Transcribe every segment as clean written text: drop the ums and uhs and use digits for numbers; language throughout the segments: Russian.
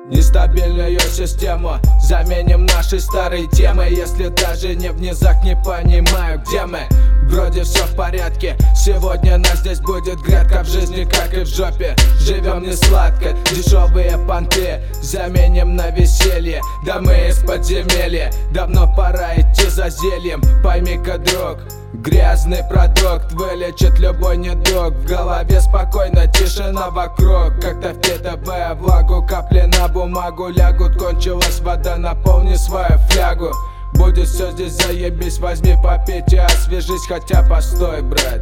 Нестабильную систему заменим нашей старой темой. Если даже не в низах, не понимаю, где мы. Вроде все в порядке, сегодня нас здесь будет грядка. В жизни, как и в жопе, живем не сладко. Дешевые понты заменим на веселье. Да мы из подземелья, давно пора идти за зельем. Пойми-ка, друг, грязный продукт вылечит любой недуг. В голове спокойно, тишина вокруг. Как-то впитывая влагу, капли на бумагу лягут. Кончилась вода, наполни свою флягу. Будет все здесь заебись, возьми попить и освежись. Хотя постой, брат,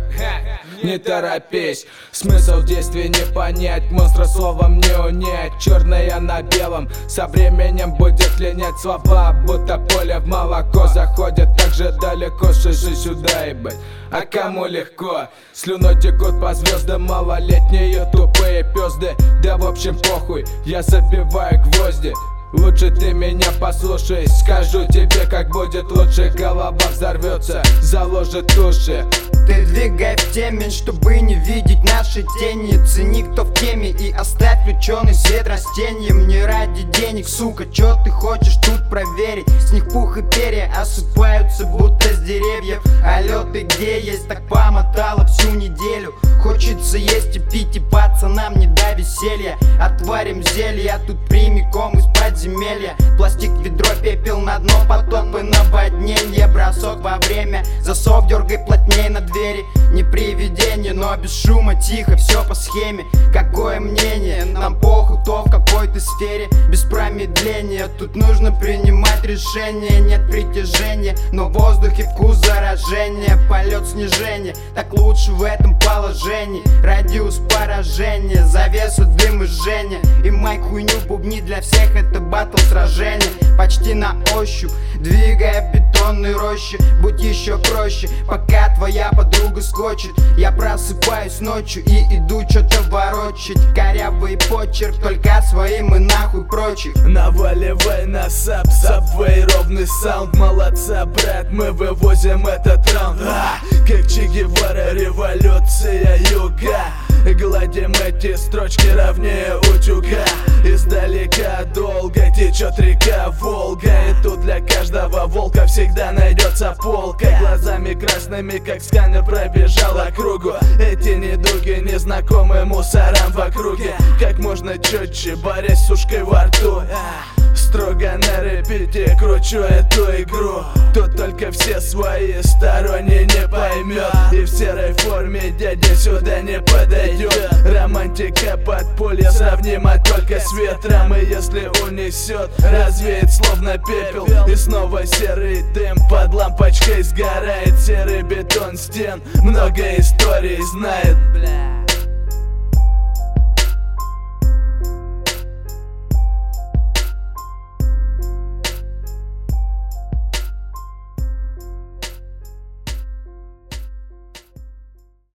не торопись. Смысл действий не понять, монстра словом не унять. Черное на белом, со временем будет линять слова. Будто поле в молоко заходит так же далеко. Шиши сюда, ебать, а кому легко? Слюной текут по звездам малолетние тупые пёзды. Да в общем похуй, я забиваю гвозди. Лучше ты меня послушай, скажу тебе, как будет лучше. Голова взорвется, заложит уши. Ты двигай в теме, чтобы не видеть наши тени. Цени, кто в теме, и оставь включенный свет растениям. Не ради денег, сука, чё ты хочешь тут проверить? С них пух и перья осыпаются, будто с деревьев. Алло, ты где есть? Так помотала всю неделю. Хочется есть и пить, и пацанам не до веселья. Отварим зелье, а тут прямиком из подземелья. Пластик, ведро, пепел на дно, потопы, наводнение. Бросок во время, засов дергай плотнее на двери. Не привидение, но без шума, тихо, все по схеме. Какое мнение? Нам похуй, то в какой ты сфере. Без промедления, тут нужно принимать решение. Нет притяжения, но в воздухе вкус заражения. Полет снижения, так лучше в этом положении. Радиус поражения, завеса дым и жжения. И майк хуйню бубни, для всех это батл сражение. Почти на ощупь, двигая в бетонной роще. Будь еще проще, пока твоя подруга скочит. Я просыпаюсь ночью и иду что-то ворочать. Корявый почерк, только своим и нахуй прочих. Наваливай на сап, сабвей, ровный саунд. Молодца, брат, мы вывозим этот раунд. Как Че Гевара, революция юга. Гладим эти строчки ровнее утюга. Издалека долго течет река Волга. И тут для каждого волка всегда найдется полка. Глазами красными, как сканер, пробежал округу. Эти недуги незнакомы мусорам в округе. Как можно четче, борясь с ушкой во рту. Строго на репите кручу эту игру. Тут только все свои, сторонние не поймет. И в серой форме дядя сюда не подойдет. Романтика под пуля сравнима только с ветром. И если унесет, развеет словно пепел. И снова серый дым под лампочкой сгорает. Серый бетон стен много историй знает.